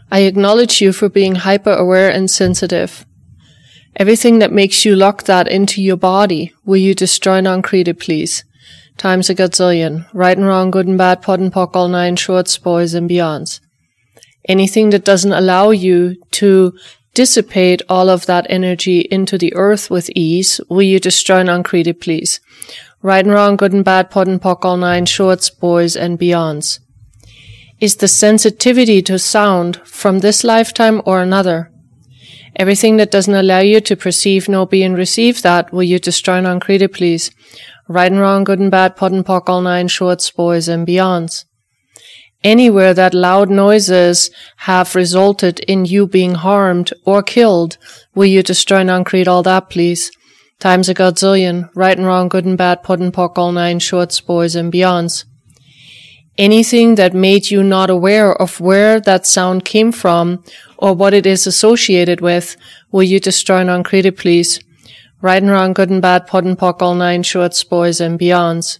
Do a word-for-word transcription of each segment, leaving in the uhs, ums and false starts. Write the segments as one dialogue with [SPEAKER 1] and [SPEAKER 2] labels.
[SPEAKER 1] I acknowledge you for being hyper-aware and sensitive. Everything that makes you lock that into your body, will you destroy and uncreate it, please? Times a gazillion. Right and wrong, good and bad, pot and pock, all nine shorts, boys and beyonds. Anything that doesn't allow you to dissipate all of that energy into the earth with ease, will you destroy and uncreate it, please? Right and wrong, good and bad, pot and pock, all nine shorts, boys and beyonds. Is the sensitivity to sound from this lifetime or another? Everything that doesn't allow you to perceive, know, be, and receive that, will you destroy and uncreate it, please? Right and wrong, good and bad, pot and pock, all nine shorts, boys and beyonds. Anywhere that loud noises have resulted in you being harmed or killed, will you destroy and uncreate all that, please? Times a godzillion. Right and wrong, good and bad, pot and pock, all nine shorts, boys and beyonds. Anything that made you not aware of where that sound came from or what it is associated with, will you destroy and uncreate it, please? Right and wrong, good and bad, pot and pock, all nine shorts, boys and beyonds.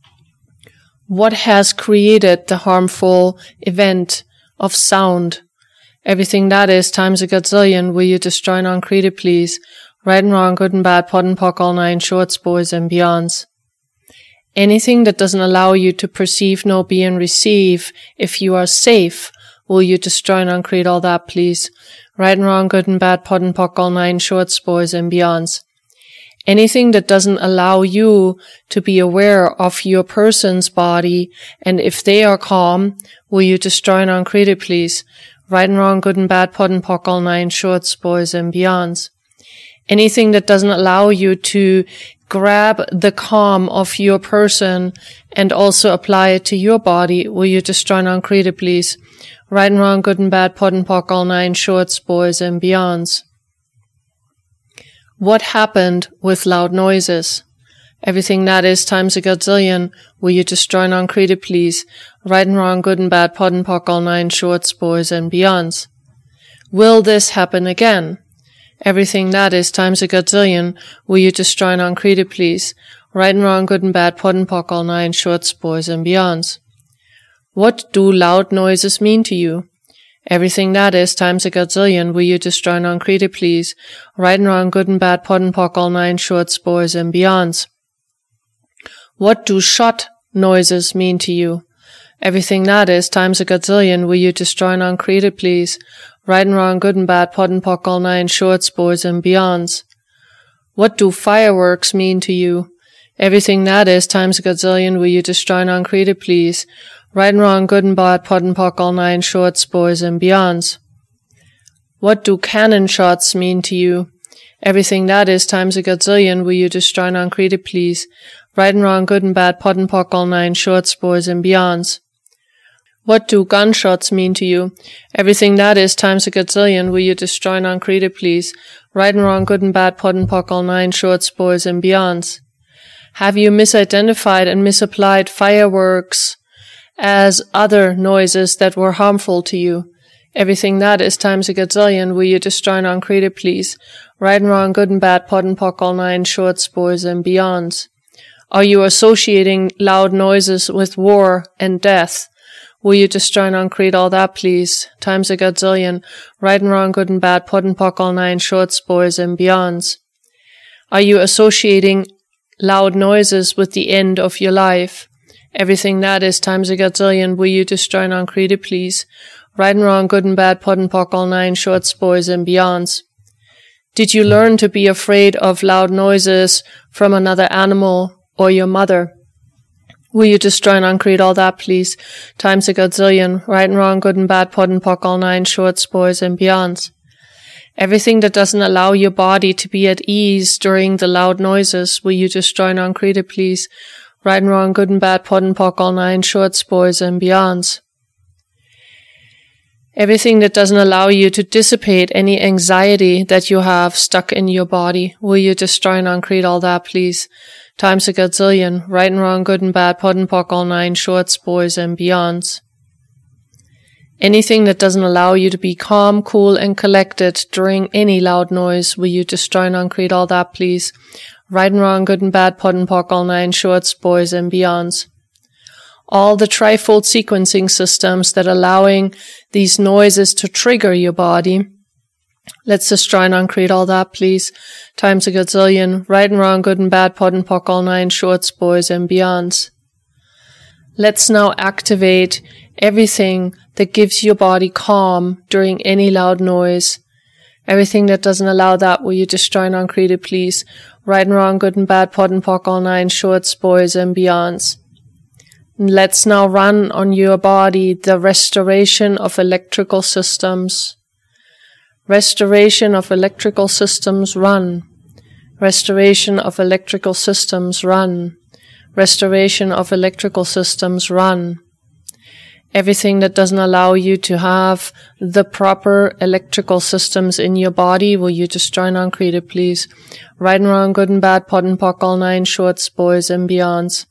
[SPEAKER 1] What has created the harmful event of sound? Everything that is times a gazillion, will you destroy and uncreate it, please? Right and wrong, good and bad, pot and pock, all nine shorts, boys and beyonds. Anything that doesn't allow you to perceive, know, be, and receive if you are safe, will you destroy and uncreate all that, please? Right and wrong, good and bad, pot and pock, all nine shorts, boys and beyonds. Anything that doesn't allow you to be aware of your person's body, and if they are calm, will you destroy and uncreate it, please? Right and wrong, good and bad, pot and pock, all nine shorts, boys and beyonds. Anything that doesn't allow you to grab the calm of your person and also apply it to your body, will you destroy and uncreate it, please? Right and wrong, good and bad, pot and pock, all nine shorts, boys and beyonds. What happened with loud noises? Everything that is times a gazillion, will you destroy and uncreate it, please? Right and wrong, good and bad, pot and pock, all nine shorts, boys and beyonds. Will this happen again? Everything that is times a gazillion, will you destroy and uncreate it, please? Right and wrong, good and bad, pot and pock, all nine shorts, boys and beyonds. What do loud noises mean to you? Everything that is times a gazillion, will you destroy and uncreate it, please? Right and wrong, good and bad, pot and pock, all nine shorts, boys and beyonds. What do shot noises mean to you? Everything that is times a gazillion, will you destroy and uncreate it, please? Right and wrong, good and bad, pot and pock, all nine shorts, boys and beyonds. What do fireworks mean to you? Everything that is times a gazillion, will you destroy and uncreate it, please? Right and wrong, good and bad, pot and pock, all nine shorts, boys and beyonds. What do cannon shots mean to you? Everything that is times a gazillion, will you destroy and uncreate it, please? Right and wrong, good and bad, pot and pock, all nine shorts, boys and beyonds. What do gunshots mean to you? Everything that is times a gazillion, will you destroy and uncreate it, please? Right and wrong, good and bad, pot and pock, all nine shorts, boys and beyonds. Have you misidentified and misapplied fireworks as other noises that were harmful to you? Everything that is times a gazillion, will you destroy and uncreate it, please? Right and wrong, good and bad, pot and pock, all nine shorts, boys and beyonds. Are you associating loud noises with war and death? Will you destroy and uncreate all that, please? Times a gazillion. Right and wrong, good and bad, pot and pock, all nine shorts, boys and beyonds. Are you associating loud noises with the end of your life? Everything that is times a gazillion, will you destroy and uncreate it, please? Right and wrong, good and bad, pot and pock, all nine shorts, boys and beyonds. Did you learn to be afraid of loud noises from another animal or your mother? Will you destroy and uncreate all that, please? Times a gazillion. Right and wrong, good and bad, pot and pock, all nine shorts, boys and beyonds. Everything that doesn't allow your body to be at ease during the loud noises, will you destroy and uncreate it, please? Right and wrong, good and bad, pot and pock, all nine shorts, boys and beyonds. Everything that doesn't allow you to dissipate any anxiety that you have stuck in your body, will you destroy and uncreate all that, please? Times a gazillion. Right and wrong, good and bad, pot and pock, all nine shorts, boys and beyonds. Anything that doesn't allow you to be calm, cool, and collected during any loud noise, will you destroy and uncreate all that, please? Right and wrong, good and bad, pot and pock, all nine shorts, boys and beyonds. all the trifold sequencing systems that are allowing these noises to trigger your body. Let's destroy and uncreate all that, please. Times a gazillion, right and wrong, good and bad, pod and pock, all nine shorts, boys, and beyonds. Let's now activate everything that gives your body calm during any loud noise. Everything that doesn't allow that, will you destroy and uncreate it, please? Right and wrong, good and bad, pod and pock, all nine shorts, boys, and beyonds. Let's now run on your body the restoration of electrical systems. Restoration of electrical systems, run. Restoration of electrical systems, run. Restoration of electrical systems, run. Everything that doesn't allow you to have the proper electrical systems in your body, will you destroy and uncreate it, please? Right and wrong, good and bad, pod and pock, all nine shorts, boys, and beyonds.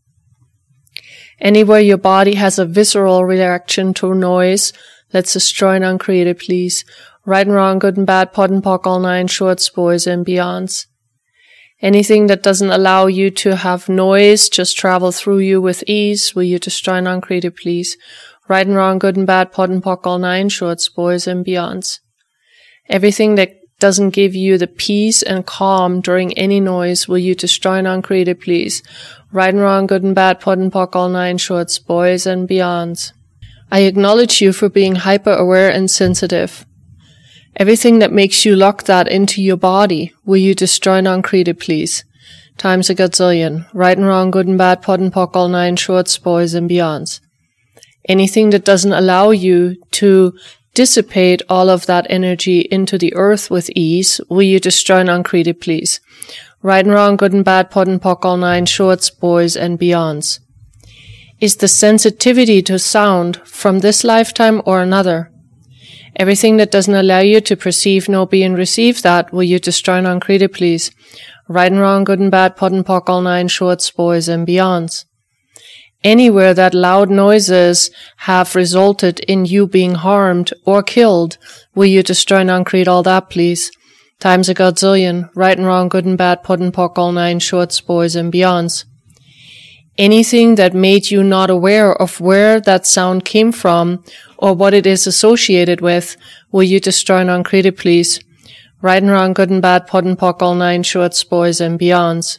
[SPEAKER 1] Anywhere your body has a visceral reaction to noise, let's destroy and uncreate it, please. Right and wrong, good and bad, pod and pock, all nine shorts, boys, and beyonds. Anything that doesn't allow you to have noise just travel through you with ease, will you destroy and uncreate it, please? Right and wrong, good and bad, pod and pock, all nine shorts, boys, and beyonds. Everything that doesn't give you the peace and calm during any noise, will you destroy and uncreate it, please? Right and wrong, good and bad, pod and pock, all nine shorts, boys, and beyonds. I acknowledge you for being hyper-aware and sensitive. Everything that makes you lock that into your body, will you destroy and uncreate it, please? Times a gazillion. Right and wrong, good and bad, pod and pock, all nine shorts, boys, and beyonds. Anything that doesn't allow you to dissipate all of that energy into the earth with ease, will you destroy and uncreate it, please? Right and wrong, good and bad, pod and pock, all nine shorts, boys, and beyonds. Is the sensitivity to sound from this lifetime or another? Everything that doesn't allow you to perceive, know, be, and receive that, will you destroy and uncreate it, please? Right and wrong, good and bad, pod and pock, all nine shorts, boys, and beyonds. Anywhere that loud noises have resulted in you being harmed or killed, will you destroy and uncreate all that, please? Times a godzillion, right and wrong, good and bad, pod and pock, all nine shorts, boys, and beyonds. Anything that made you not aware of where that sound came from or what it is associated with, will you destroy and uncreate it, please? Right and wrong, good and bad, pod and pock, all nine shorts, boys, and beyonds.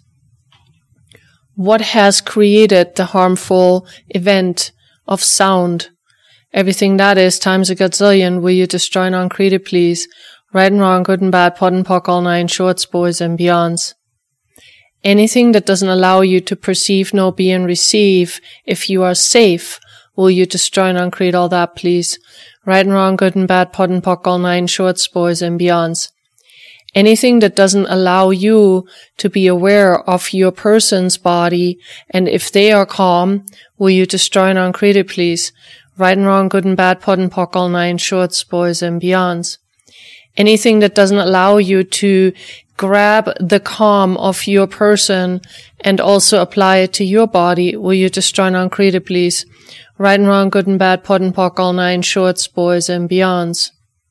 [SPEAKER 1] What has created the harmful event of sound? Everything that is times a gazillion, will you destroy and uncreate it, please? Right and wrong, good and bad, pod and pock, all nine shorts, boys, and beyonds. Anything that doesn't allow you to perceive, know, be, and receive if you are safe, will you destroy and uncreate all that, please? Right and wrong, good and bad, pod and pock, all nine shorts, boys, and beyonds. Anything that doesn't allow you to be aware of your person's body, and if they are calm, will you destroy and uncreate it, please? Right and wrong, good and bad, pod and pock, all nine shorts, boys, and beyonds. Anything that doesn't allow you to grab the calm of your person and also apply it to your body, will you destroy and uncreate it, please? Right and wrong, good and bad, pod and pock, all nine shorts, boys, and beyonds.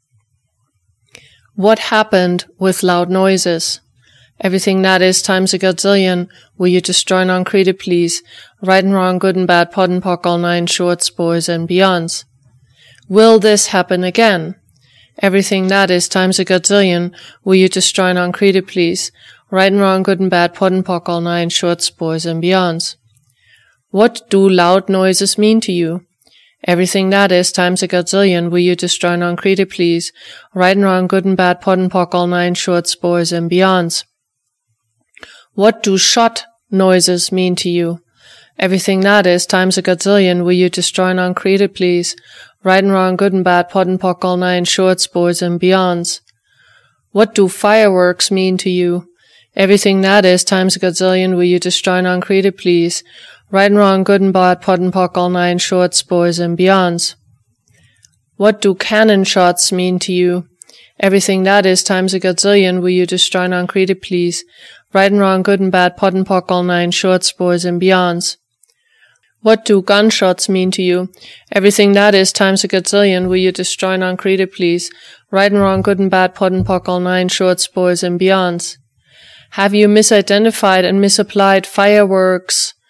[SPEAKER 1] What happened with loud noises? Everything that is times a gazillion, will you destroy and uncreate it, please? Right and wrong, good and bad, pod and pock, all nine shorts, boys, and beyonds. Will this happen again? Everything that is times a gazillion, will you destroy and uncreate it, please? Right and wrong, good and bad, pod and pock, all nine shorts, boys, and beyonds. What do loud noises mean to you? Everything that is times a gazillion, will you destroy and uncreate it, please? Right and wrong, good and bad, pod and pock, all nine shorts, boys, and beyonds. What do shot noises mean to you? Everything that is times a gazillion, will you destroy and uncreate it, please? Right and wrong, good and bad, pod and pock, all nine shorts, boys, and beyonds. What do fireworks mean to you? Everything that is times a gazillion, will you destroy and uncreate it, please? Right and wrong, good and bad, pod and pock, all nine shorts, boys, and beyonds. What do cannon shots mean to you? Everything that is times a gazillion, will you destroy and uncreate it, please? Right and wrong, good and bad, pod and pock, all nine shorts, boys, and beyonds. What do gunshots mean to you? Everything that is times a gazillion, will you destroy and uncreate it, please? Right and wrong, good and bad, pod and pock, all nine shorts, boys, and beyonds. Have you misidentified and misapplied fireworks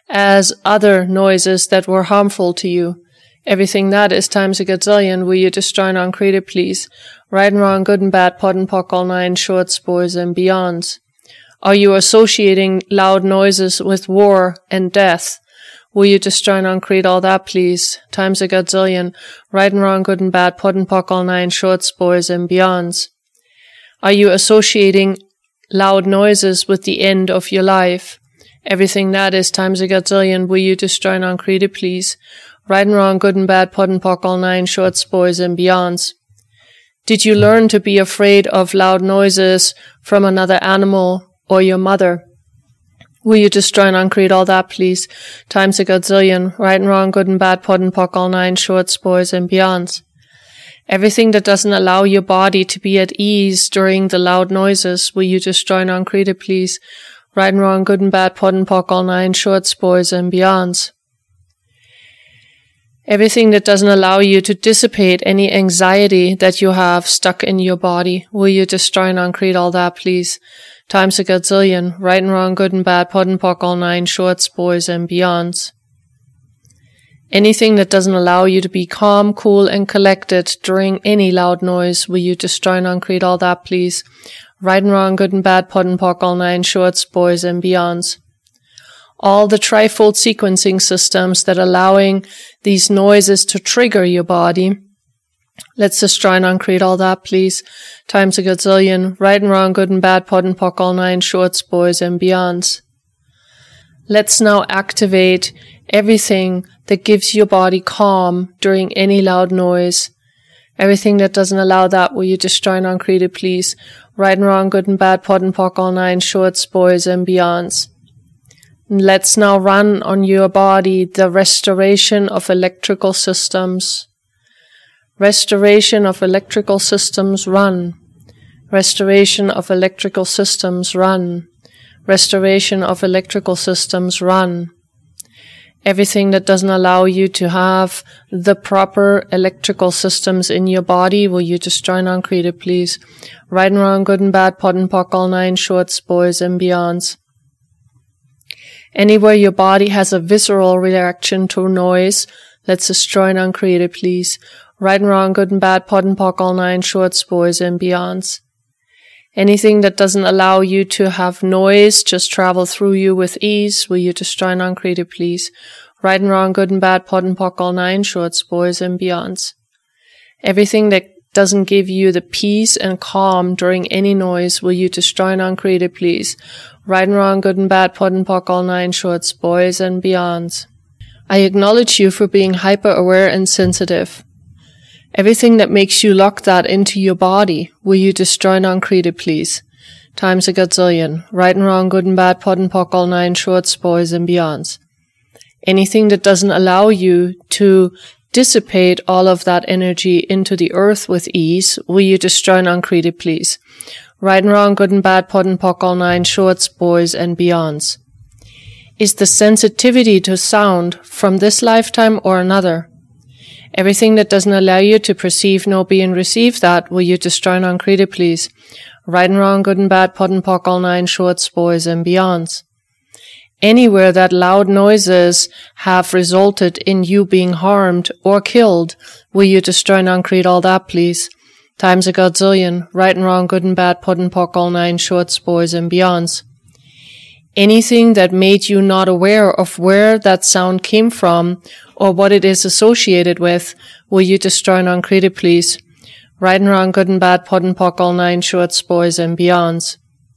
[SPEAKER 1] as other noises that were harmful to you. Everything that is times a gazillion, will you destroy and uncreate it, please? Right and wrong, good and bad, pod and pock, all nine shorts, boys, and beyonds. Are you associating loud noises with war and death? Will you destroy and uncreate all that, please? Times a gazillion, right and wrong, good and bad, pod and pock, all nine shorts, boys, and beyonds. Are you associating loud noises with the end of your life? Everything that is times a gazillion, will you destroy and uncreate it, please? Right and wrong, good and bad, pod and pock, all nine shorts, boys, and beyonds. Did you learn to be afraid of loud noises from another animal or your mother? Will you destroy and uncreate all that, please? Times a gazillion, right and wrong, good and bad, pod and pock, all nine shorts, boys, and beyonds. Everything that doesn't allow your body to be at ease during the loud noises, will you destroy and uncreate it, please? Right and wrong, good and bad, pod and pock, all nine shorts, boys, and beyonds. Everything that doesn't allow you to dissipate any anxiety that you have stuck in your body, will you destroy and uncreate all that, please? Times a gazillion, right and wrong, good and bad, pod and pock, all nine shorts, boys, and beyonds. Anything that doesn't allow you to be calm, cool, and collected during any loud noise, will you destroy and uncreate all that, please? Right and wrong, good and bad, pod and pock, all nine shorts, boys, and beyonds. All the trifold sequencing systems that are allowing these noises to trigger your body, let's destroy and uncreate all that, please. Times a gazillion, right and wrong, good and bad, pod and pock, all nine shorts, boys, and beyonds. Let's now activate everything that gives your body calm during any loud noise. Everything that doesn't allow that, will you destroy and uncreate it, please? Right and wrong, good and bad, pod and pock, all nine shorts, boys, and beyonds. Let's now run on your body the restoration of electrical systems. Restoration of electrical systems, run. Restoration of electrical systems, run. Restoration of electrical systems, run. Everything that doesn't allow you to have the proper electrical systems in your body, will you destroy and uncreate it, please? Right and wrong, good and bad, pod and pock, all nine shorts, boys, and beyonds. Anywhere your body has a visceral reaction to noise, let's destroy and uncreate it, please. Right and wrong, good and bad, pod and pock, all nine shorts, boys, and beyonds. Anything that doesn't allow you to have noise just travel through you with ease, will you destroy and uncreate it, please? Right and wrong, good and bad, pod and pock, all nine shorts, boys, and beyonds. Everything that doesn't give you the peace and calm during any noise, will you destroy and uncreate it, please? Right and wrong, good and bad, pod and pock, all nine shorts, boys, and beyonds. I acknowledge you for being hyper-aware and sensitive. Everything that makes you lock that into your body, will you destroy and uncreate it, please? Times a gazillion, right and wrong, good and bad, pod and pock, all nine shorts, boys, and beyonds. Anything that doesn't allow you to dissipate all of that energy into the earth with ease, will you destroy and uncreate it, please? Right and wrong, good and bad, pod and pock, all nine shorts, boys, and beyonds. Is the sensitivity to sound from this lifetime or another? Everything that doesn't allow you to perceive, know, be, and receive that, will you destroy and uncreate it, please? Right and wrong, good and bad, pod and pock, all nine shorts, boys, and beyonds. Anywhere that loud noises have resulted in you being harmed or killed, will you destroy and uncreate all that, please? Times a gazillion, right and wrong, good and bad, pod and pock, all nine shorts, boys, and beyonds. Anything that made you not aware of where that sound came from or what it is associated with, will you destroy and uncreate it, please? Right and wrong, good and bad, pod and pock, all nine shorts, boys, and beyonds.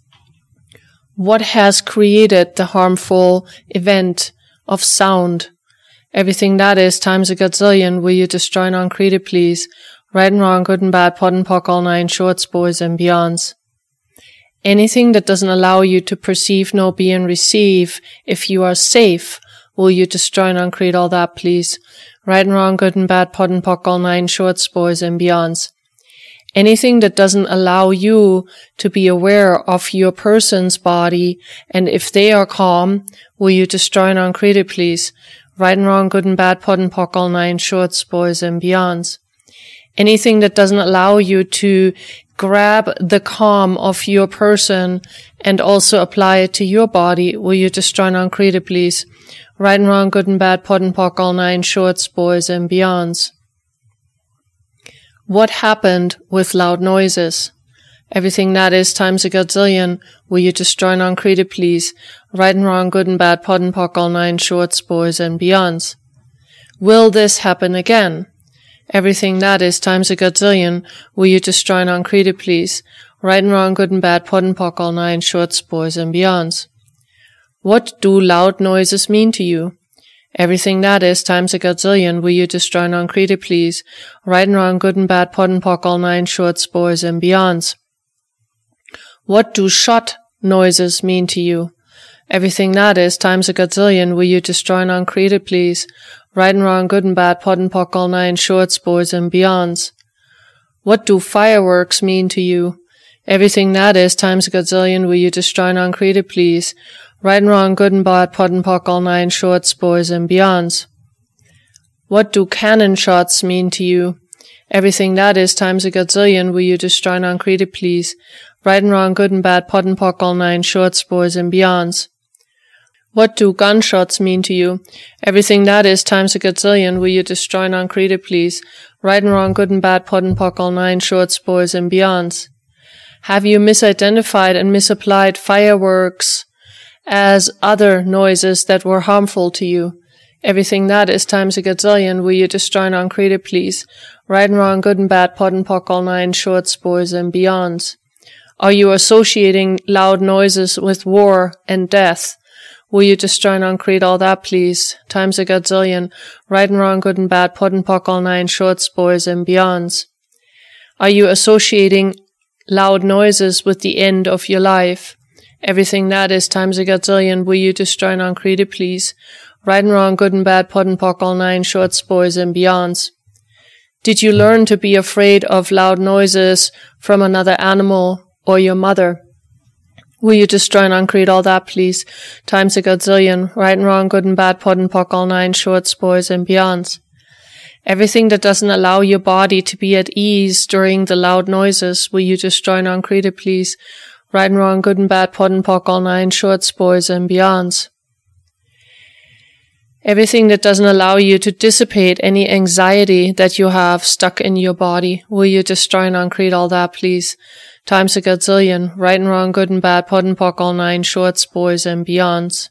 [SPEAKER 1] What has created the harmful event of sound? Everything that is times a gazillion, will you destroy and uncreate it, please? Right and wrong, good and bad, pod and pock, all nine shorts, boys, and beyonds. Anything that doesn't allow you to perceive, know, be, and receive if you are safe, will you destroy and uncreate all that, please? Right and wrong, good and bad, pod and pock, all nine shorts, boys, and beyonds. Anything that doesn't allow you to be aware of your person's body, and if they are calm, will you destroy and uncreate it, please? Right and wrong, good and bad, pod and pock, all nine shorts, boys, and beyonds. Anything that doesn't allow you to grab the calm of your person and also apply it to your body, will you destroy and uncreate it, please? right and wrong, good and bad, pod and pock, all nine shorts, boys and beyonds. What happened with loud noises? Everything that is times a godzillion. Will you destroy non-created, please? Right and wrong, good and bad, pod and pock, all nine shorts, boys and beyonds. Will this happen again? Everything that is times a godzillion. Will you destroy non-created, please? Right and wrong, good and bad, pod and pock, all nine shorts, boys and beyonds. What do loud noises mean to you? Everything that is times a godzillion. Will you destroy non-created, please? Right and wrong, good and bad, pod and pock, all nine shorts, boys and beyonds. What do shot noises mean to you? Everything that is times a godzillion. Will you destroy non-created, please? Right and wrong, good and bad, pod and pock, all nine shorts, boys and beyonds. What do fireworks mean to you? Everything that is times a godzillion. Will you destroy non-created, please? Right and wrong, good and bad, pod and pock, all nine shorts, boys and beyonds. What do cannon shots mean to you? Everything that is times a godzillion. Will you destroy non-created, please? Right and wrong, good and bad, pod and pock, all nine shorts, boys and beyonds. What do gunshots mean to you? Everything that is times a godzillion. Will you destroy non-created, please? Right and wrong, good and bad, pod and pock, all nine shorts, boys and beyonds. Have you misidentified and misapplied fireworks as other noises that were harmful to you? Everything that is times a godzillion. Will you destroy non-created, please? Right and wrong, good and bad, pod and pock, all nine shorts, boys and beyonds. Are you associating loud noises with war and death? Will you destroy non-create all that, please? Times a godzillion. Right and wrong, good and bad, pod and pock, all nine shorts, boys and beyonds. Are you associating loud noises with the end of your life? Everything that is times a godzillion. Will you destroy non-created, please? Right and wrong, good and bad, pod and pock, all nine shorts, boys and beyonds. Did you learn to be afraid of loud noises from another animal or your mother? Will you destroy and uncreate all that, please? Times a godzillion. Right and wrong, good and bad, pod and pock, all nine shorts, boys and beyonds. Everything that doesn't allow your body to be at ease during the loud noises, will you destroy and uncreate it, please? Right and wrong, good and bad, pod and pock, all nine shorts, boys and beyonds. Everything that doesn't allow you to dissipate any anxiety that you have stuck in your body, will you destroy and uncreate all that, please? Times a godzillion. Right and wrong, good and bad, pod and pock, all nine shorts, boys and beyonds.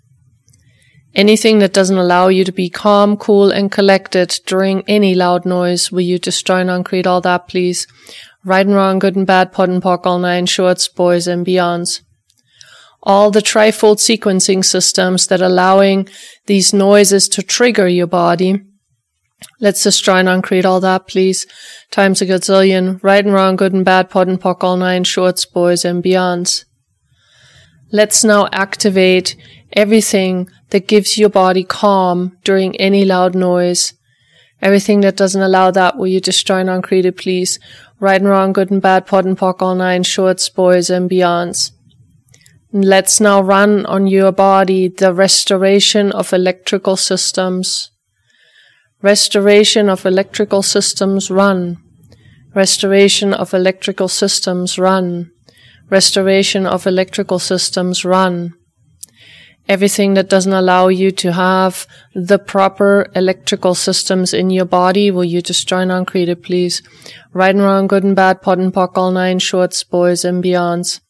[SPEAKER 1] Anything that doesn't allow you to be calm, cool, and collected during any loud noise, will you destroy and uncreate all that, please? Right and wrong, good and bad, pod and pock, all nine shorts, boys and beyonds. All the trifold sequencing systems that are allowing these noises to trigger your body, let's destroy and uncreate all that, please. Times a godzillion. Right and wrong, good and bad, pod and pock, all nine shorts, boys and beyonds. Let's now activate everything that gives your body calm during any loud noise. Everything that doesn't allow that, will you destroy and uncreate it, please? Right and wrong, good and bad, pod and pock, all nine shorts, boys and beyonds. Let's now run on your body the restoration of electrical systems. Restoration of electrical systems, run. Restoration of electrical systems, run. Restoration of electrical systems, run. Everything that doesn't allow you to have the proper electrical systems in your body, will you destroy and uncreate it, please? Right and wrong, good and bad, pod and pock, all nine shorts, boys and beyonds.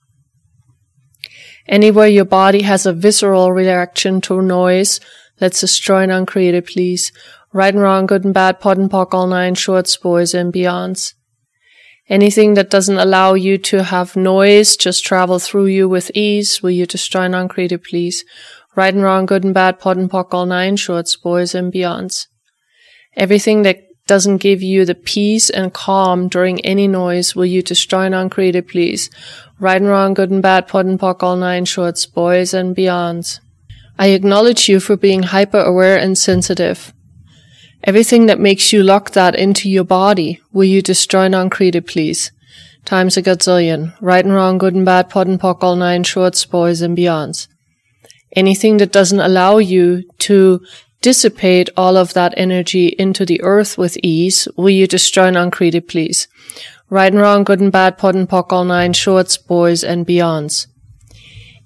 [SPEAKER 1] Anywhere your body has a visceral reaction to noise, let's destroy and uncreate it, please. Right and wrong, good and bad, pod and pock, all nine shorts, boys and beyonds. Anything that doesn't allow you to have noise just travel through you with ease, will you destroy and uncreate it, please? Right and wrong, good and bad, pod and pock, all nine shorts, boys and beyonds. Everything that doesn't give you the peace and calm during any noise, will you destroy and uncreate it, please? Right and wrong, good and bad, pod and pock, all nine shorts, boys and beyonds. I acknowledge you for being hyper-aware and sensitive. Everything that makes you lock that into your body, will you destroy and uncreate it, please? Times a godzillion. Right and wrong, good and bad, pod and pock, all nine shorts, boys and beyonds. Anything that doesn't allow you to dissipate all of that energy into the earth with ease, will you destroy and uncreate it, please? Right and wrong, good and bad, pod and pock, all nine shorts, boys and beyonds.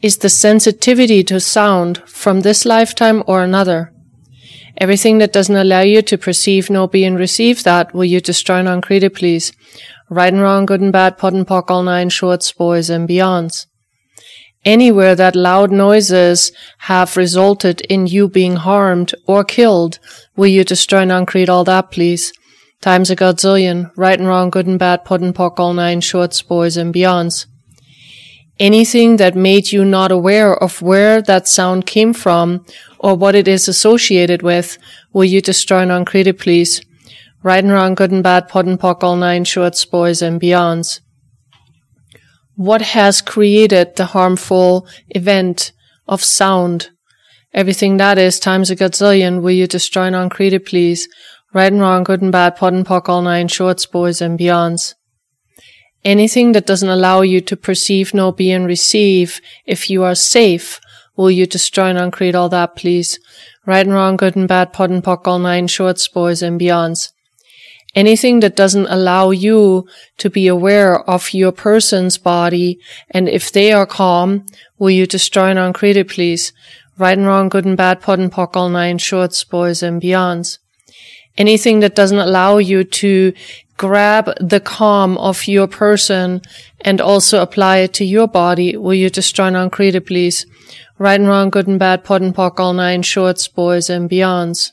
[SPEAKER 1] is the sensitivity to sound from this lifetime or another. Everything that doesn't allow you to perceive, know, be, and receive that, will you destroy and uncreate it, please? Right and wrong, good and bad, POD and POC, all nine shorts, boys, and beyonds. Anywhere that loud noises have resulted in you being harmed or killed, will you destroy and uncreate all that, please? Times a godzillion, right and wrong, good and bad, POD and POC, all nine shorts, boys, and beyonds. Anything that made you not aware of where that sound came from or what it is associated with, will you destroy and uncreate it, please? Right and wrong, good and bad, POD and POC, all nine shorts, boys, and beyonds. What has created the harmful event of sound? Everything that is times a godzillion, will you destroy and uncreate it, please? Right and wrong, good and bad, POD and POC, all nine shorts, boys, and beyonds. Anything that doesn't allow you to perceive, know, be, and receive if you are safe, will you destroy and uncreate all that, please? Right and wrong, good and bad, POD and POC, all nine shorts, boys, and beyonds. Anything that doesn't allow you to be aware of your person's body, and if they are calm, will you destroy and uncreate it, please? Right and wrong, good and bad, POD and POC, all nine shorts, boys, and beyonds. Anything that doesn't allow you to grab the calm of your person and also apply it to your body, will you destroy and uncreate it, please? Right and wrong, good and bad, POD and POC, all nine shorts, boys, and beyonds.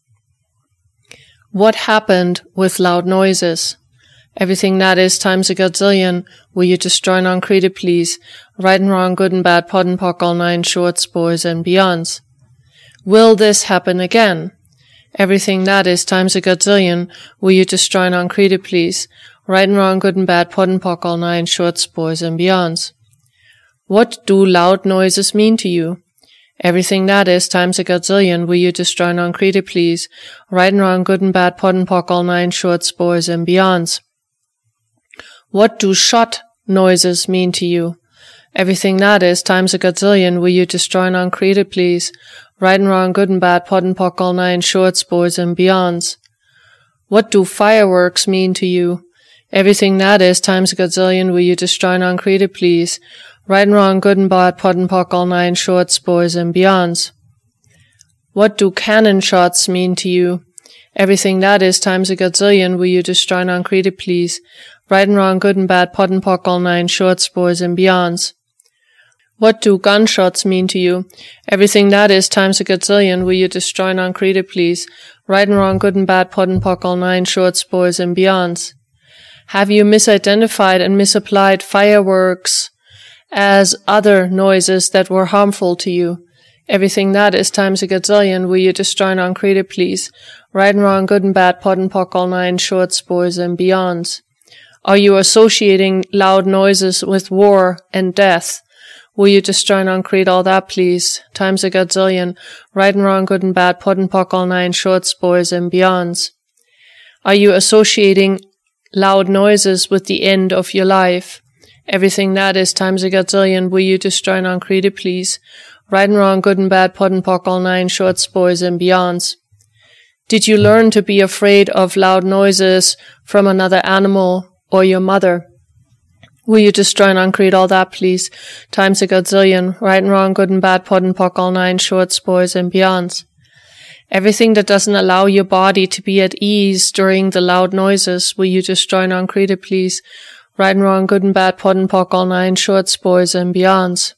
[SPEAKER 1] What happened with loud noises? Everything that is times a godzillion, will you destroy and uncreate it, please? Right and wrong, good and bad, POD and POC, all nine shorts, boys, and beyonds. Will this happen again? Everything that is times a godzillion, will you destroy and uncreate it, please? Right and wrong, good and bad, POD and POC, all nine shorts, boys, and beyonds. What do loud noises mean to you? Everything that is times a godzillion, will you destroy and uncreate it, please? Right and wrong, good and bad, POD and POC, all nine shorts, boys, and beyonds. What do shot noises mean to you? Everything that is times a godzillion, will you destroy and uncreate it, please? Right and wrong, good and bad, POD and POC, all nine shorts, boys, and beyonds. What do fireworks mean to you? Everything that is times a godzillion, will you destroy and uncreate it, please? Right and wrong, good and bad, POD and POC, all nine shorts, boys, and beyonds. What do cannon shots mean to you? Everything that is times a godzillion, will you destroy and uncreate it, please? Right and wrong, good and bad, POD and POC, all nine shorts, boys, and beyonds. What do gunshots mean to you? Everything that is times a godzillion, will you destroy and uncreate it, please? Right and wrong, good and bad, POD and POC, all nine shorts, boys, and beyonds. Have you misidentified and misapplied fireworks as other noises that were harmful to you? Everything that is times a godzillion, will you destroy and uncreate it, please? Right and wrong, good and bad, POD and POC, all nine shorts, boys, and beyonds. Are you associating loud noises with war and death? Will you destroy and uncreate all that, please? Times a godzillion, right and wrong, good and bad, POD and POC, all nine shorts, boys, and beyonds. Are you associating loud noises with the end of your life? Everything that is times a godzillion, will you destroy and uncreate it, please? Right and wrong, good and bad, POD and POC, all nine shorts, boys, and beyonds. Did you learn to be afraid of loud noises from another animal or your mother? Will you destroy and uncreate all that, please? Times a godzillion, right and wrong, good and bad, POD and POC, all nine shorts, boys, and beyonds. Everything that doesn't allow your body to be at ease during the loud noises, will you destroy and uncreate it, please? Right and wrong, good and bad, POD and POC, all nine shorts, boys, and beyonds.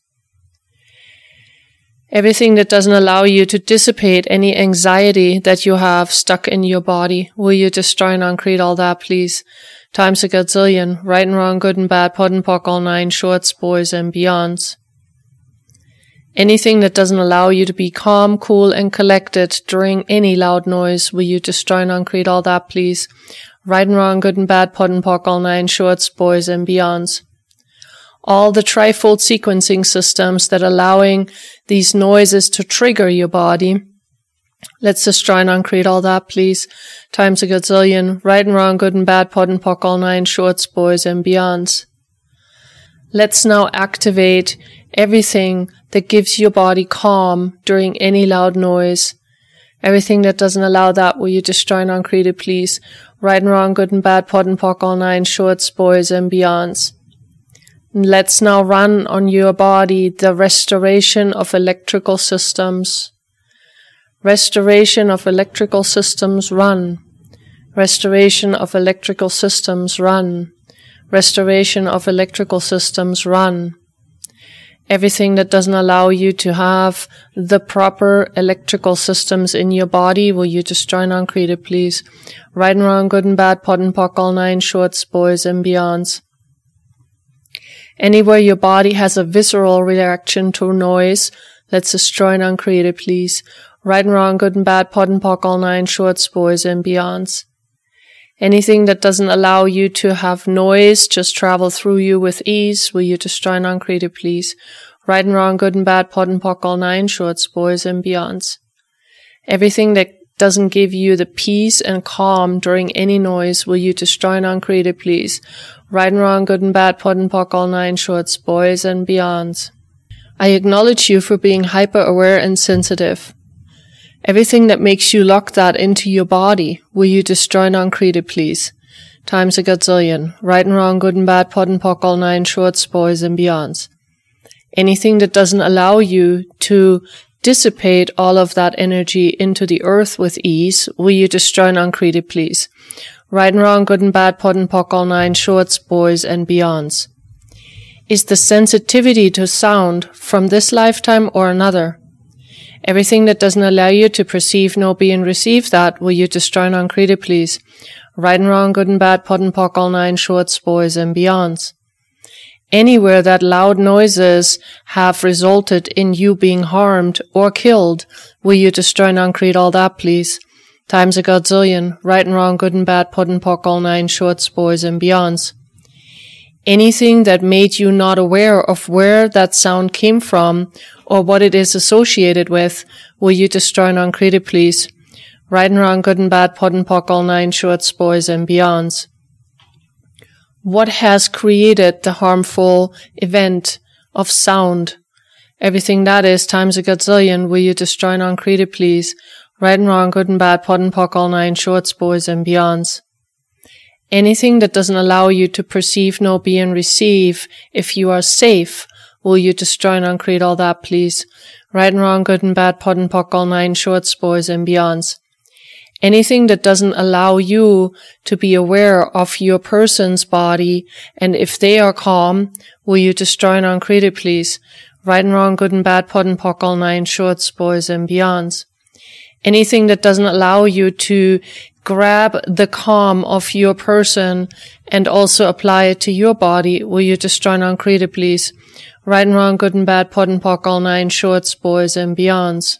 [SPEAKER 1] Everything that doesn't allow you to dissipate any anxiety that you have stuck in your body, will you destroy and uncreate all that, please? Times a godzillion, right and wrong, good and bad, POD and POC, all nine shorts, boys, and beyonds. Anything that doesn't allow you to be calm, cool, and collected during any loud noise, will you destroy and uncreate all that, please? Right and wrong, good and bad, POD and POC, all nine shorts, boys, and beyonds. All the trifold sequencing systems that are allowing these noises to trigger your body, let's destroy and uncreate all that, please. Times a godzillion, right and wrong, good and bad, POD and POC, all nine shorts, boys, and beyonds. Let's now activate everything that gives your body calm during any loud noise. Everything that doesn't allow that, will you destroy and uncreate it, please? Right and wrong, good and bad, POD and POC, all nine shorts, boys, and beyonds. Let's now run on your body the restoration of electrical systems. Restoration of electrical systems, run. Restoration of electrical systems, run. Restoration of electrical systems, run. Everything that doesn't allow you to have the proper electrical systems in your body, will you destroy and uncreate it, please? Right and wrong, good and bad, pod and pock, all nine shorts, boys and beyonds. Anywhere your body has a visceral reaction to noise, let's destroy and uncreate it, please. Right and wrong, good and bad, pod and pock, all nine shorts, boys and beyonds. Anything that doesn't allow you to have noise just travel through you with ease, will you destroy and uncreate it, please? Right and wrong, good and bad, pod and pock, all nine shorts, boys and beyonds. Everything that doesn't give you the peace and calm during any noise, will you destroy and uncreate it, please? Right and wrong, good and bad, pod and pock, all nine shorts, boys and beyonds. I acknowledge you for being hyper-aware and sensitive. Everything that makes you lock that into your body, will you destroy and uncreate it, please? Times a gazillion. Right and wrong, good and bad, pod and pock, all nine shorts, boys and beyonds. Anything that doesn't allow you to dissipate all of that energy into the earth with ease, will you destroy and uncreate it, please? Right and wrong, good and bad, pod and pock, all nine shorts, boys and beyonds. Is the sensitivity to sound from this lifetime or another? Everything that doesn't allow you to perceive, know, be, and receive that, will you destroy and uncreate it, please? Right and wrong, good and bad, pod and pock, all nine shorts, boys and beyonds. Anywhere that loud noises have resulted in you being harmed or killed, will you destroy and uncreate all that, please? Times a godzillion. Right and wrong, good and bad, pod and pock, all nine shorts, boys and beyonds. Anything that made you not aware of where that sound came from or what it is associated with, will you destroy and uncreate it, please? Right and wrong, good and bad, pod and pock, all nine shorts, boys and beyonds. What has created the harmful event of sound? Everything that is times a gazillion, will you destroy and uncreate it, please? Right and wrong, good and bad, pod and pock, all nine shorts, boys and beyonds. Anything that doesn't allow you to perceive, know, be, and receive if you are safe, will you destroy and uncreate all that, please? Right and wrong, good and bad, pod and pock, all nine shorts, boys and beyonds. Anything that doesn't allow you to be aware of your person's body, and if they are calm, will you destroy and uncreate it, please? Right and wrong, good and bad, pod and pock, all nine shorts, boys and beyonds. Anything that doesn't allow you to grab the calm of your person and also apply it to your body, will you destroy and uncreate it, please? Right and wrong, good and bad, pod and pock, all nine shorts, boys and beyonds.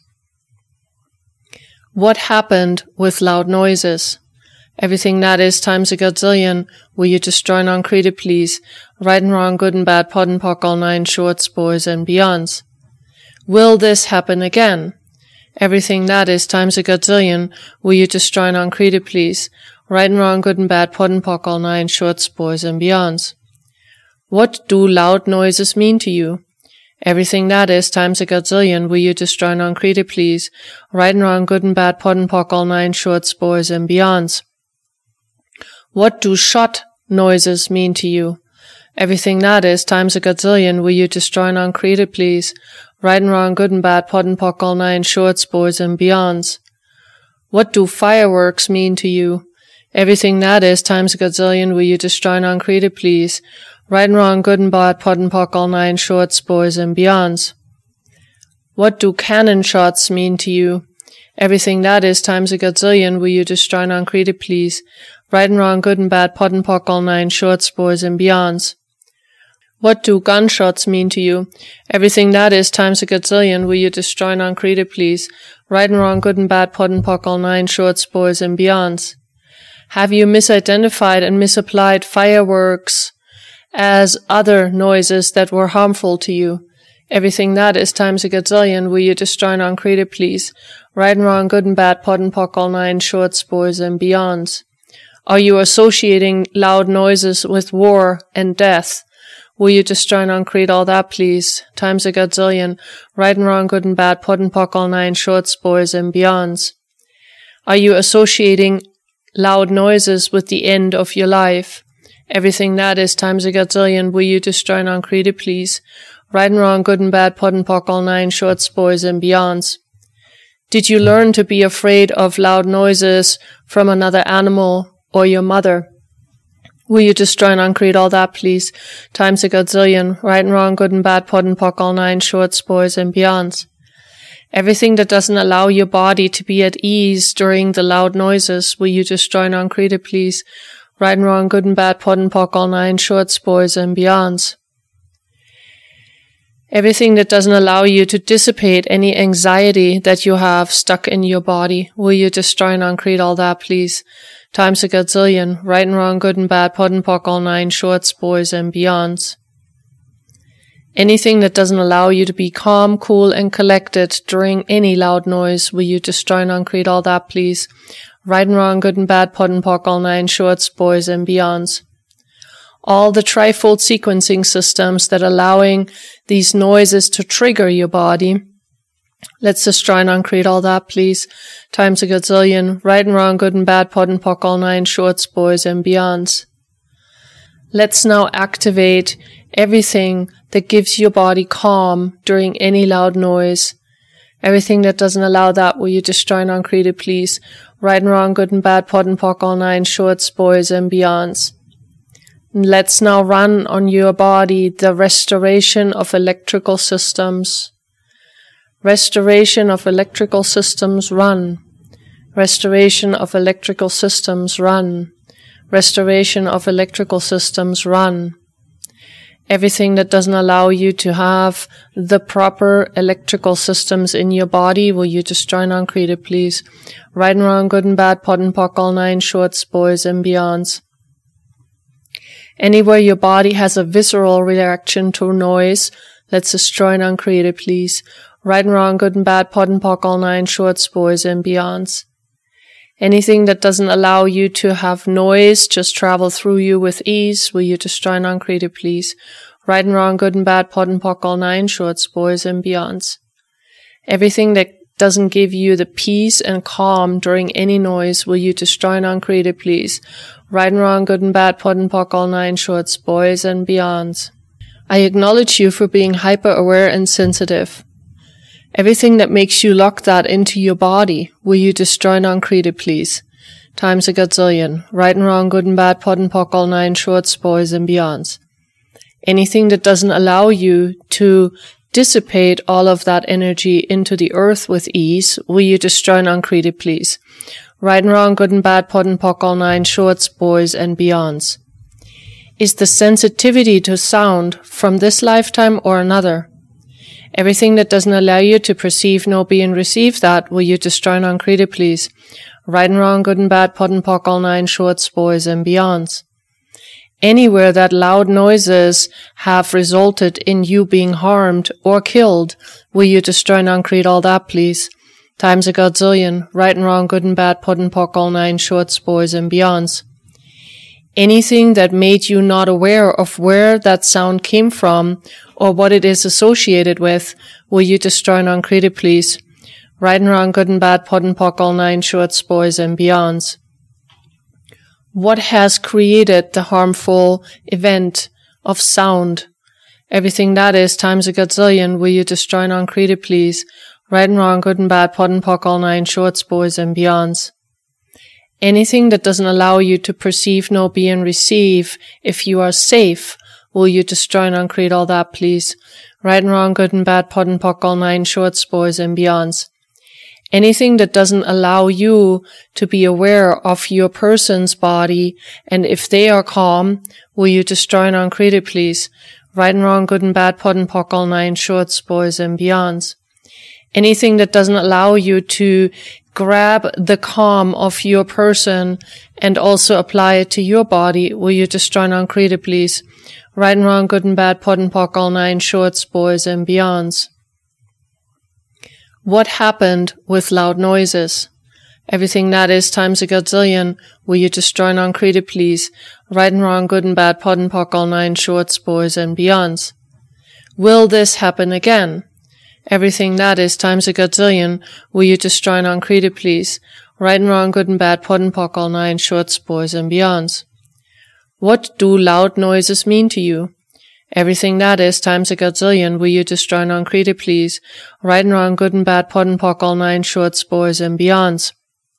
[SPEAKER 1] What happened with loud noises? Everything that is times a gazillion, will you destroy and uncreate it, please? Right and wrong, good and bad, pod and pock, all nine shorts, boys and beyonds. Will this happen again? Everything that is times a gazillion, will you destroy and uncreate it, please? Right and wrong, good and bad, pod and pock, all nine shorts, boys and beyonds. What do loud noises mean to you? Everything that is times a gazillion, will you destroy and uncreate it, please? Right and wrong, good and bad, pod and pock, all nine shorts, boys and beyonds. What do shot noises mean to you? Everything that is times a gazillion, will you destroy and uncreate it, please? Right and wrong, good and bad, pod and pock, all nine shorts, boys and beyonds. What do fireworks mean to you? Everything that is times a gazillion, will you destroy and uncreate it, please? Right and wrong, good and bad, pod and pock, all nine shorts, boys and beyonds. What do cannon shots mean to you? Everything that is times a gazillion, will you destroy and uncreate it, please? Right and wrong, good and bad, pod and pock, all nine shorts, boys and beyonds. What do gunshots mean to you? Everything that is times a gazillion, will you destroy and uncreate it, please? Right and wrong, good and bad, pod and pock, all nine shorts, boys and beyonds. Have you misidentified and misapplied fireworks as other noises that were harmful to you? Everything that is times a gazillion, will you destroy and uncreate it, please? Right and wrong, good and bad, pod and pock, all nine shorts, boys and beyonds. Are you associating loud noises with war and death? Will you destroy and uncreate all that, please? Times a gazillion. Right and wrong, good and bad, pod and pock, all nine shorts, boys and beyonds. Are you associating loud noises with the end of your life? Everything that is times a gazillion, will you destroy non-created, please? Right and wrong, good and bad, POD and POC, all nine shorts, boys, and beyonds. Did you learn to be afraid of loud noises from another animal or your mother? Will you destroy and uncreate all that, please? Times a gazillion, right and wrong, good and bad, POD and POC, all nine shorts, boys, and beyonds. Everything that doesn't allow your body to be at ease during the loud noises, will you destroy and uncreate it, please? Right and wrong, good and bad, POD and POC, all nine shorts, boys, and beyonds. Everything that doesn't allow you to dissipate any anxiety that you have stuck in your body, will you destroy and uncreate all that, please? Times a gazillion, right and wrong, good and bad, POD and POC, all nine shorts, boys, and beyonds. Anything that doesn't allow you to be calm, cool, and collected during any loud noise, will you destroy and uncreate all that, please? Right and wrong, good and bad, POD and POC, all nine shorts, boys, and beyonds. All the trifold sequencing systems that are allowing these noises to trigger your body, let's destroy and uncreate all that, please. Times a gazillion, right and wrong, good and bad, POD and POC, all nine shorts, boys, and beyonds. Let's now activate everything that gives your body calm during any loud noise. Everything that doesn't allow that, will you destroy and uncreate it, please? Right and wrong, good and bad, POD and POC, all nine shorts, boys, and beyonds. Let's now run on your body the restoration of electrical systems. Restoration of electrical systems, run. Restoration of electrical systems, run. Restoration of electrical systems, run. Everything that doesn't allow you to have the proper electrical systems in your body, will you destroy and uncreate it, please? Right and wrong, good and bad, POD and POC, all nine shorts, boys, and beyonds. Anywhere your body has a visceral reaction to noise, let's destroy and uncreate it, please. Right and wrong, good and bad, POD and POC, all nine shorts, boys, and beyonds. Anything that doesn't allow you to have noise just travel through you with ease, will you destroy and uncreate it, please? Right and wrong, good and bad, POD and POC, all nine shorts, boys, and beyonds. Everything that doesn't give you the peace and calm during any noise, will you destroy and uncreate it, please? Right and wrong, good and bad, POD and POC, all nine shorts, boys, and beyonds. I acknowledge you for being hyper-aware and sensitive. Everything that makes you lock that into your body, will you destroy and uncreate it, please? Times a gazillion, right and wrong, good and bad, POD and POC, all nine shorts, boys, and beyonds. Anything that doesn't allow you to dissipate all of that energy into the earth with ease, will you destroy and uncreate it, please? Right and wrong, good and bad, POD and POC, all nine shorts, boys, and beyonds. Is the sensitivity to sound from this lifetime or another? Everything that doesn't allow you to perceive, know, be, and receive that, will you destroy and uncreate it, please? Right and wrong, good and bad, POD and POC, all nine shorts, boys, and beyonds. Anywhere that loud noises have resulted in you being harmed or killed, will you destroy and uncreate all that, please? Times a gazillion, right and wrong, good and bad, POD and POC, all nine shorts, boys, and beyonds. Anything that made you not aware of where that sound came from or what it is associated with, will you destroy and uncreate it, please? Right and wrong, good and bad, POD and POC, all nine shorts, boys, and beyonds. What has created the harmful event of sound? Everything that is times a gazillion, will you destroy and uncreate it, please? Right and wrong, good and bad, POD and POC, all nine shorts, boys, and beyonds. Anything that doesn't allow you to perceive, know, be, and receive if you are safe, will you destroy and uncreate all that, please? Right and wrong, good and bad, POD and POC, all nine shorts, boys, and beyonds. Anything that doesn't allow you to be aware of your person's body, and if they are calm, will you destroy and uncreate it, please? Right and wrong, good and bad, POD and POC, all nine shorts, boys, and beyonds. Anything that doesn't allow you to grab the calm of your person and also apply it to your body, will you destroy and uncreate it, please? Right and wrong, good and bad, POD and POC, all nine shorts, boys, and beyonds. What happened with loud noises? Everything that is times a gazillion, will you destroy and uncreate it, please? Right and wrong, good and bad, POD and POC, all nine shorts, boys, and beyonds. Will this happen again? Everything that is times a gazillion, will you destroy and uncreate it, please? Right and wrong, good and bad, POD and POC, all nine shorts, boys, and beyonds. What do loud noises mean to you? Everything that is times a gazillion. Will you destroy non-created, please? Right and wrong, good and bad, pod and pock, all nine shorts, boys, and beyonds.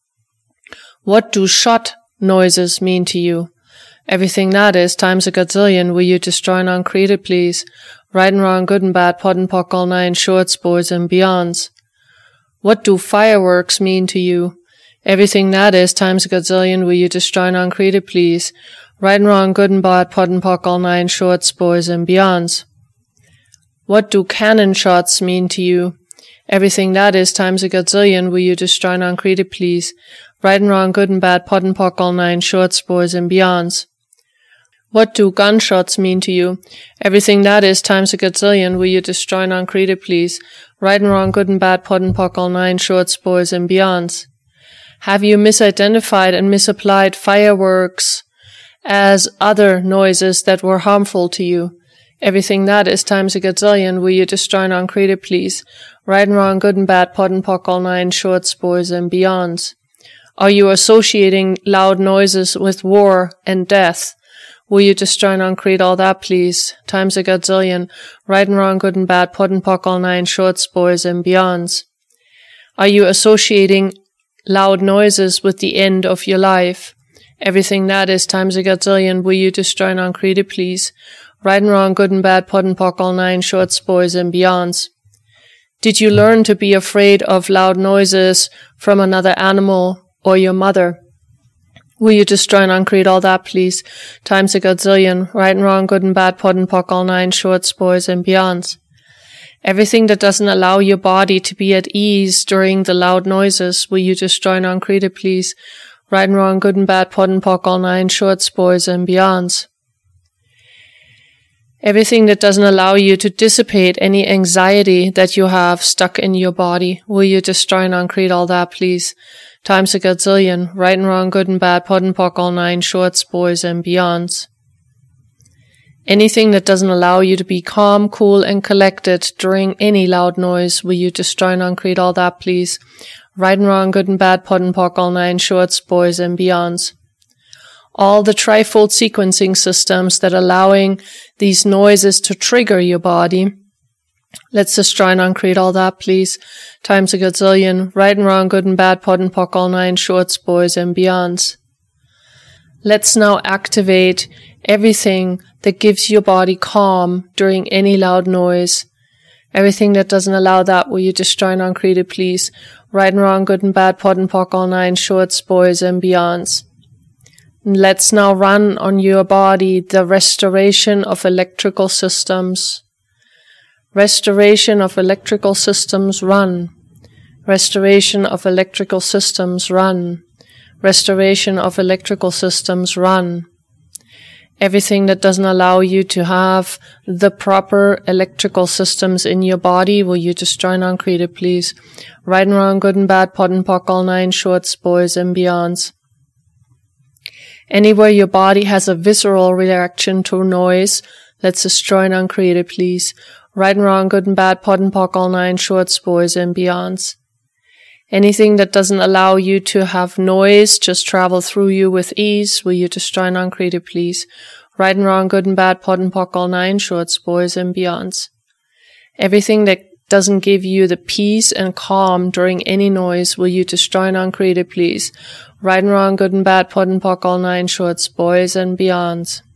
[SPEAKER 1] What do shot noises mean to you? Everything that is times a gazillion. Will you destroy non-created, please? Right and wrong, good and bad, pod and pock, all nine shorts, boys, and beyonds. What do fireworks mean to you? Everything that is times a gazillion. Will you destroy non-created, please? Right and wrong, good and bad, pod and pock, all nine shorts, boys, and beyonds. What do cannon shots mean to you? Everything that is times a gazillion. Will you destroy non-created, please? Right and wrong, good and bad, pod and pock, all nine shorts, boys, and beyonds. What do gunshots mean to you? Everything that is times a gazillion. Will you destroy non-created, please? Right and wrong, good and bad, pod and pock, all nine shorts, boys, and beyonds. Have you misidentified and misapplied fireworks as other noises that were harmful to you? Everything that is times a gazillion. Will you destroy non-created, please? Right and wrong, good and bad, pod and pock, all nine shorts, boys, and beyonds. Are you associating loud noises with war and death? Will you destroy non-create all that, please? Times a gazillion. Right and wrong, good and bad, pod and pock, all nine shorts, boys, and beyonds. Are you associating loud noises with the end of your life? Everything that is times a gazillion. Will you destroy non-created, please? Right and wrong, good and bad, pod and pock, all nine shorts, boys, and beyonds. Did you learn to be afraid of loud noises from another animal or your mother? Will you destroy non-create all that, please? Times a gazillion. Right and wrong, good and bad, pod and pock, all nine shorts, boys, and beyonds. Everything that doesn't allow your body to be at ease during the loud noises. Will you destroy non-created, please? Right and wrong, good and bad, pod and pock, all nine shorts, boys, and beyonds. Everything that doesn't allow you to dissipate any anxiety that you have stuck in your body. Will you destroy non-create all that, please? Times a gazillion. Right and wrong, good and bad, pod and pock, all nine shorts, boys, and beyonds. Anything that doesn't allow you to be calm, cool, and collected during any loud noise. Will you destroy non-create all that, please? Right and wrong, good and bad, pod and pock, all nine shorts, boys, and beyonds. All the trifold sequencing systems that allowing these noises to trigger your body. Let's destroy non-create all that, please. Times a gazillion. Right and wrong, good and bad, pod and pock, all nine shorts, boys, and beyonds. Let's now activate everything that gives your body calm during any loud noise. Everything that doesn't allow that, will you destroy non-created, please? Right and wrong, good and bad, pod and pock, all nine shorts, boys, and beyonds. Let's now run on your body the restoration of electrical systems. Restoration of electrical systems, run. Restoration of electrical systems, run. Restoration of electrical systems, run. Everything that doesn't allow you to have the proper electrical systems in your body, will you destroy non-created, please? Right and wrong, good and bad, pod and pock, all nine shorts, boys, and beyonds. Anywhere your body has a visceral reaction to noise, let's destroy non-created, please. Right and wrong, good and bad, pod and pock, all nine shorts, boys, and beyonds. Anything that doesn't allow you to have noise just travel through you with ease, will you destroy non-created, please? Right and wrong, good and bad, pod and pock, all nine shorts, boys, and beyonds. Everything that doesn't give you the peace and calm during any noise, will you destroy non-created, please? Right and wrong, good and bad, pod and pock, all nine shorts, boys, and beyonds.